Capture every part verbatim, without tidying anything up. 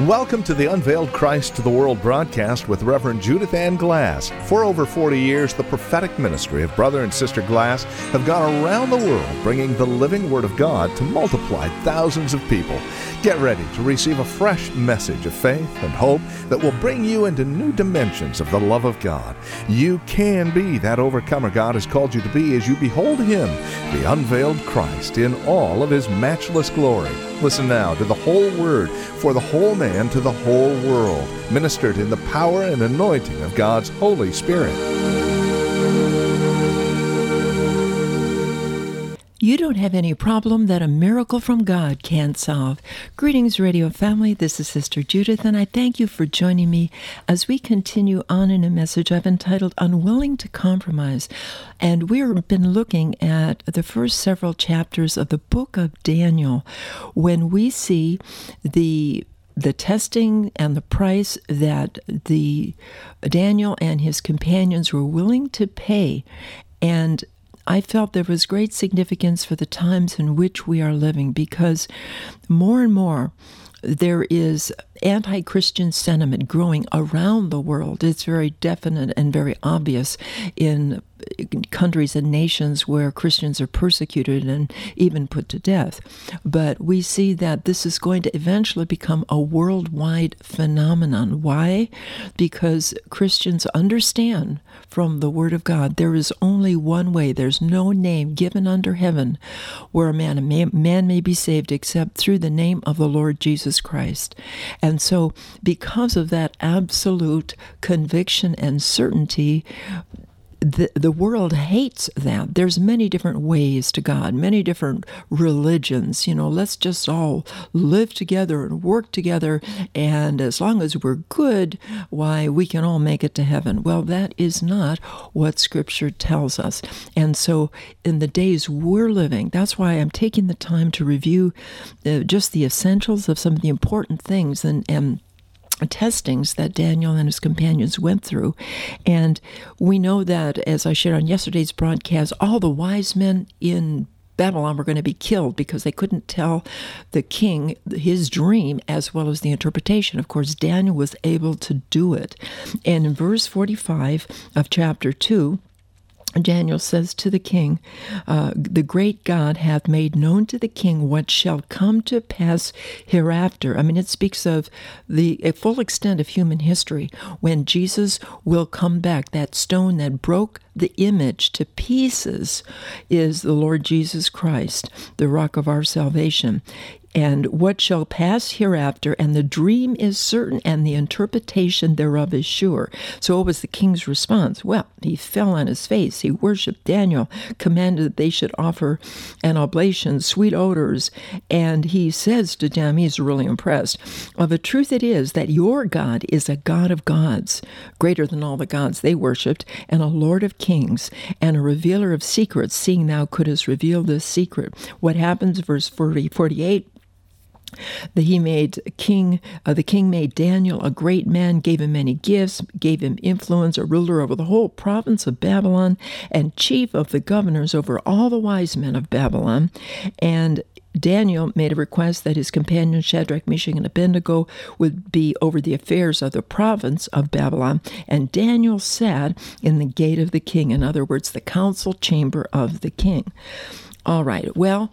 Welcome to the Unveiled Christ to the World broadcast with Reverend Judith Ann Glass. For over forty years, the prophetic ministry of Brother and Sister Glass have gone around the world bringing the living Word of God to multiply thousands of people. Get ready to receive a fresh message of faith and hope that will bring you into new dimensions of the love of God. You can be that overcomer God has called you to be as you behold Him, the unveiled Christ, in all of His matchless glory. Listen now to the whole Word for the whole man to the whole world, ministered in the power and anointing of God's Holy Spirit. You don't have any problem that a miracle from God can't solve. Greetings, radio family. This is Sister Judith, and I thank you for joining me as we continue on in a message I've entitled Unwilling to Compromise. And we've been looking at the first several chapters of the book of Daniel, when we see the the testing and the price that the Daniel and his companions were willing to pay. And I felt there was great significance for the times in which we are living, because more and more there is anti-Christian sentiment growing around the world. It's very definite and very obvious in countries and nations where Christians are persecuted and even put to death. But we see that this is going to eventually become a worldwide phenomenon. Why? Because Christians understand from the Word of God there is only one way. There's no name given under heaven where a man, a man, man may be saved except through the name of the Lord Jesus Christ. And so because of that absolute conviction and certainty, The, the world hates that. There's many different ways to God, many different religions. You know, let's just all live together and work together, and as long as we're good, why, we can all make it to heaven. Well, that is not what Scripture tells us. And so in the days we're living, that's why I'm taking the time to review uh, just the essentials of some of the important things and and testings that Daniel and his companions went through. And we know that, as I shared on yesterday's broadcast, all the wise men in Babylon were going to be killed because they couldn't tell the king his dream as well as the interpretation. Of course, Daniel was able to do it. And in verse forty-five of chapter two, Daniel says to the king, uh, the great God hath made known to the king what shall come to pass hereafter. I mean, it speaks of the a full extent of human history when Jesus will come back. That stone that broke the image to pieces is the Lord Jesus Christ, the rock of our salvation. And what shall pass hereafter, and the dream is certain, and the interpretation thereof is sure. So what was the king's response? Well, he fell on his face. He worshipped Daniel, commanded that they should offer an oblation, sweet odors. And he says to them, he's really impressed, of a truth it is that your God is a God of gods, greater than all the gods they worshipped, and a Lord of kings, and a revealer of secrets, seeing thou couldst reveal this secret. What happens, verse forty, forty-eight, that he made king, uh, the king made Daniel a great man, gave him many gifts, gave him influence, a ruler over the whole province of Babylon, and chief of the governors over all the wise men of Babylon. And Daniel made a request that his companions Shadrach, Meshach, and Abednego would be over the affairs of the province of Babylon. And Daniel sat in the gate of the king, in other words, the council chamber of the king. All right, well,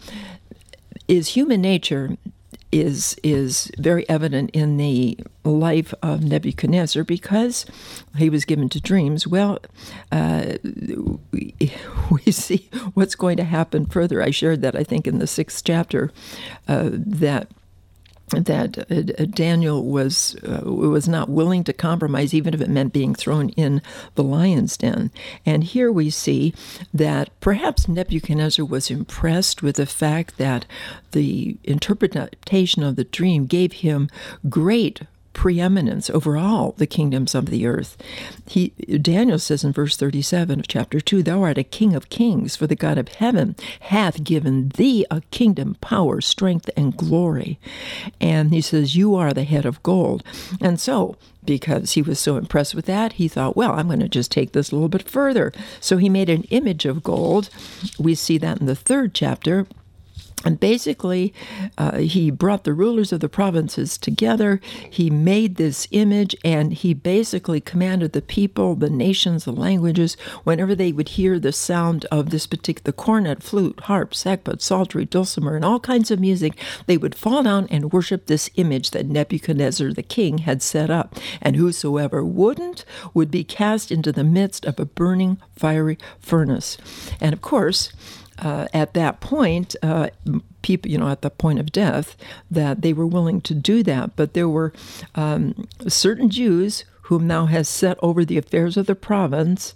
is human nature is is very evident in the life of Nebuchadnezzar because he was given to dreams. Well, uh, we, we see what's going to happen further. I shared that, I think, in the sixth chapter, uh, that that uh, Daniel was uh, was not willing to compromise, even if it meant being thrown in the lion's den. And here we see that perhaps Nebuchadnezzar was impressed with the fact that the interpretation of the dream gave him great preeminence over all the kingdoms of the earth. He, Daniel says in verse thirty-seven of chapter two, thou art a king of kings, for the God of heaven hath given thee a kingdom, power, strength, and glory. And he says, you are the head of gold. And so, because he was so impressed with that, he thought, well, I'm going to just take this a little bit further. So he made an image of gold. We see that in the third chapter And basically, uh, he brought the rulers of the provinces together. He made this image, and he basically commanded the people, the nations, the languages, whenever they would hear the sound of this particular cornet, flute, harp, sackbut, psaltery, dulcimer, and all kinds of music, they would fall down and worship this image that Nebuchadnezzar the king had set up. And whosoever wouldn't would be cast into the midst of a burning, fiery furnace. And of course, Uh, at that point, uh, people, you know, at the point of death, that they were willing to do that. But there were um, certain Jews whom thou hast set over the affairs of the province,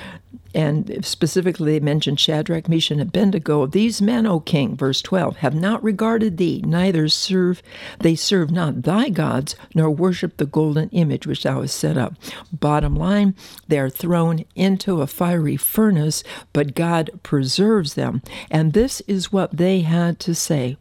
and specifically they mentioned Shadrach, Meshach, and Abednego. These men, O king, verse twelve, have not regarded thee, neither serve they serve not thy gods, nor worship the golden image which thou hast set up. Bottom line, they are thrown into a fiery furnace, but God preserves them. And this is what they had to say.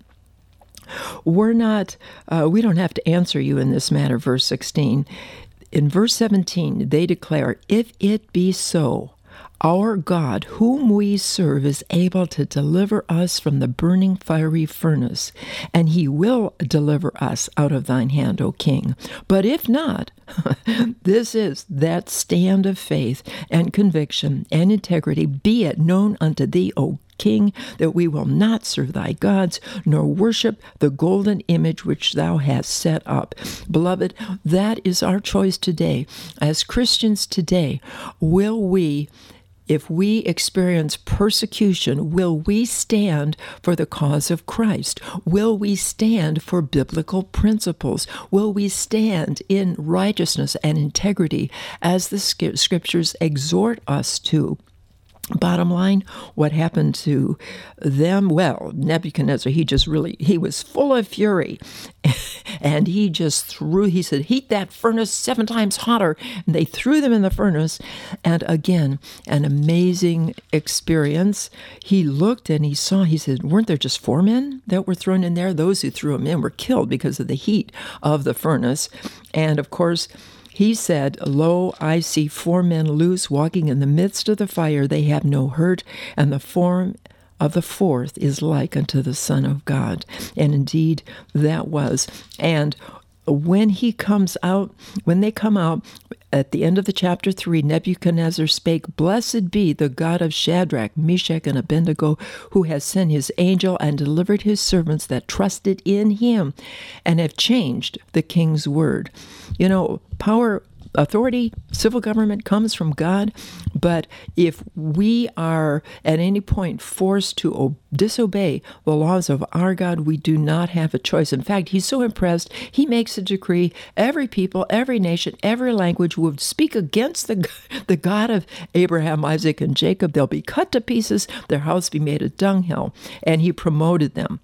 We're not, uh, we don't have to answer you in this matter, verse sixteen. In verse seventeen, they declare, if it be so, our God, whom we serve, is able to deliver us from the burning fiery furnace, and he will deliver us out of thine hand, O king. But if not, this is that stand of faith and conviction and integrity, be it known unto thee, O king, that we will not serve thy gods, nor worship the golden image which thou hast set up. Beloved, that is our choice today. As Christians today, will we, if we experience persecution, will we stand for the cause of Christ? Will we stand for biblical principles? Will we stand in righteousness and integrity as the scriptures exhort us to? Bottom line, what happened to them? Well, Nebuchadnezzar, he just really, he was full of fury. And he just threw, he said, heat that furnace seven times hotter. And they threw them in the furnace. And again, an amazing experience. He looked and he saw, he said, weren't there just four men that were thrown in there? Those who threw them in were killed because of the heat of the furnace. And of course, he said, lo, I see four men loose, walking in the midst of the fire. They have no hurt, and the form of the fourth is like unto the Son of God. And indeed, that was. And when he comes out, when they come out, at the end of the chapter three, Nebuchadnezzar spake, blessed be the God of Shadrach, Meshach, and Abednego, who has sent his angel and delivered his servants that trusted in him and have changed the king's word. You know, power, authority, civil government comes from God, but if we are at any point forced to o- disobey the laws of our God, we do not have a choice. In fact, he's so impressed, he makes a decree, every people, every nation, every language would speak against the, the God of Abraham, Isaac, and Jacob. They'll be cut to pieces, their house be made a dunghill, and he promoted them.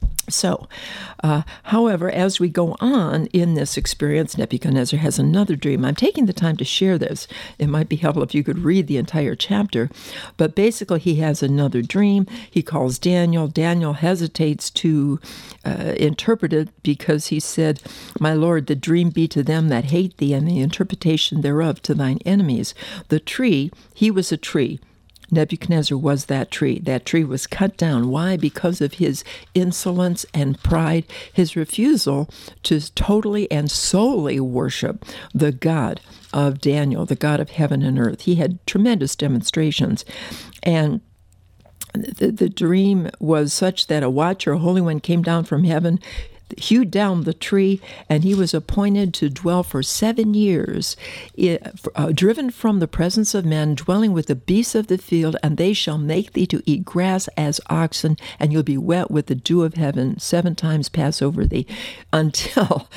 So, uh, however, as we go on in this experience, Nebuchadnezzar has another dream. I'm taking the time to share this. It might be helpful if you could read the entire chapter. But basically, he has another dream. He calls Daniel. Daniel hesitates to uh, interpret it because he said, my Lord, the dream be to them that hate thee, and the interpretation thereof to thine enemies. The tree, he was a tree. Nebuchadnezzar was that tree. That tree was cut down. Why? Because of his insolence and pride, his refusal to totally and solely worship the God of Daniel, the God of heaven and earth. He had tremendous demonstrations. And the, the dream was such that a watcher, a holy one, came down from heaven, hewed down the tree, and he was appointed to dwell for seven years, uh, driven from the presence of men, dwelling with the beasts of the field, and they shall make thee to eat grass as oxen, and you'll be wet with the dew of heaven, seven times pass over thee, until,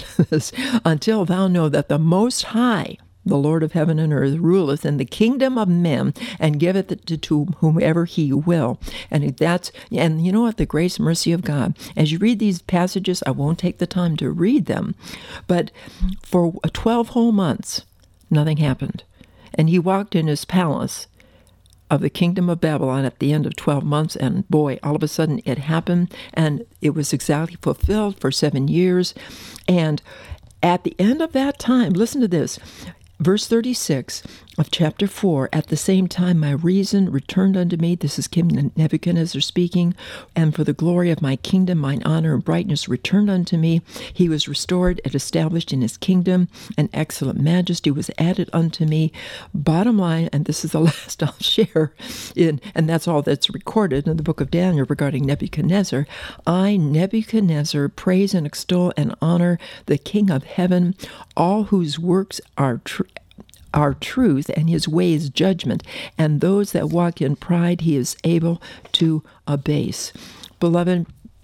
until thou know that the Most High, the Lord of heaven and earth, ruleth in the kingdom of men and giveth it to, to whomever he will. And that's, and you know what, the grace and mercy of God. As you read these passages, I won't take the time to read them, but for twelve whole months, nothing happened. And he walked in his palace of the kingdom of Babylon at the end of twelve months, and boy, all of a sudden it happened, and it was exactly fulfilled for seven years. And at the end of that time, listen to this, verse thirty-six, of chapter four, at the same time my reason returned unto me. This is King Nebuchadnezzar speaking. And for the glory of my kingdom, mine honor and brightness returned unto me. He was restored and established in his kingdom, and excellent majesty was added unto me. Bottom line, and this is the last I'll share, in, and that's all that's recorded in the book of Daniel regarding Nebuchadnezzar. I, Nebuchadnezzar, praise and extol and honor the King of heaven, all whose works are true. Our truth, and his ways judgment, and those that walk in pride he is able to abase. Beloved,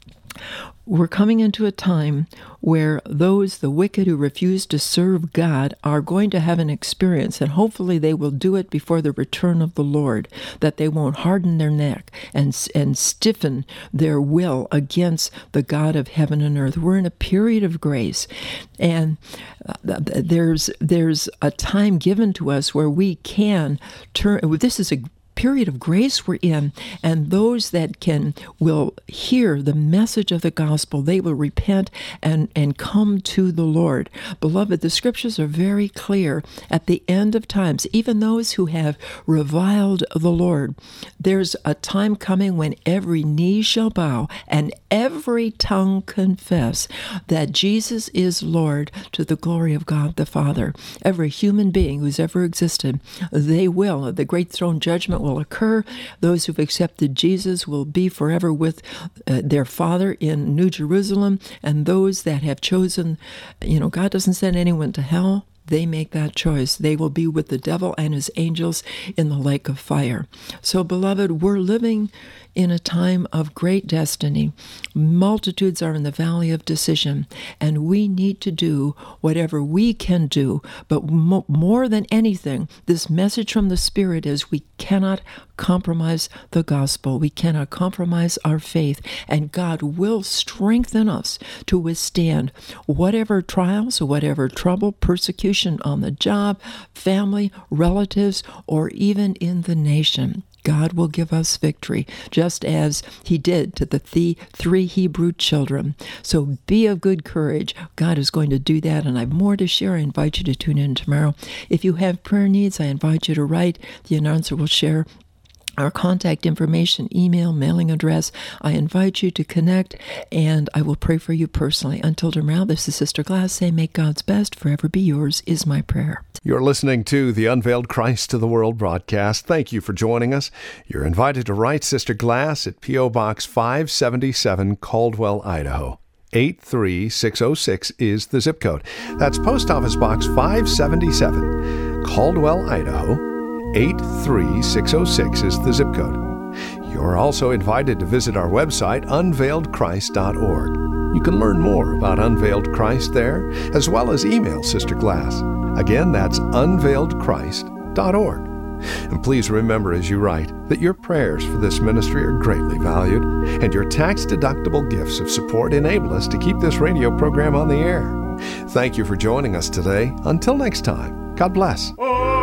we're coming into a time where those, the wicked who refuse to serve God, are going to have an experience, and hopefully they will do it before the return of the Lord, that they won't harden their neck and, and stiffen their will against the God of heaven and earth. We're in a period of grace, and there's, there's a time given to us where we can turn. This is a period of grace we're in, and those that can will hear the message of the gospel, they will repent and and come to the Lord. Beloved, the scriptures are very clear. At the end of times, even those who have reviled the Lord, there's a time coming when every knee shall bow and every tongue confess that Jesus is Lord, to the glory of God the Father. Every human being who's ever existed, they will. The great throne judgment will occur. Those who've accepted Jesus will be forever with uh, their Father in New Jerusalem, and those that have chosen, you know, God doesn't send anyone to hell. They make that choice. They will be with the devil and his angels in the lake of fire. So, beloved, we're living in a time of great destiny. Multitudes are in the valley of decision, and we need to do whatever we can do. But mo- more than anything, this message from the Spirit is we cannot compromise the gospel. We cannot compromise our faith, and God will strengthen us to withstand whatever trials, whatever trouble, persecution on the job, family, relatives, or even in the nation. God will give us victory, just as he did to the th- three Hebrew children. So be of good courage. God is going to do that, and I have more to share. I invite you to tune in tomorrow. If you have prayer needs, I invite you to write. The announcer will share our contact information, email, mailing address. I invite you to connect, and I will pray for you personally. Until tomorrow, this is Sister Glass saying, make God's best forever be yours, is my prayer. You're listening to the Unveiled Christ to the World broadcast. Thank you for joining us. You're invited to write Sister Glass at P O. Box five seventy-seven, Caldwell, Idaho. eight three six oh six is the zip code. That's Post Office Box five seventy-seven, Caldwell, Idaho. eight three six oh six is the zip code. You're also invited to visit our website, unveiled christ dot org. You can learn more about Unveiled Christ there, as well as email Sister Glass. Again, that's unveiled christ dot org. And please remember as you write that your prayers for this ministry are greatly valued, and your tax-deductible gifts of support enable us to keep this radio program on the air. Thank you for joining us today. Until next time, God bless.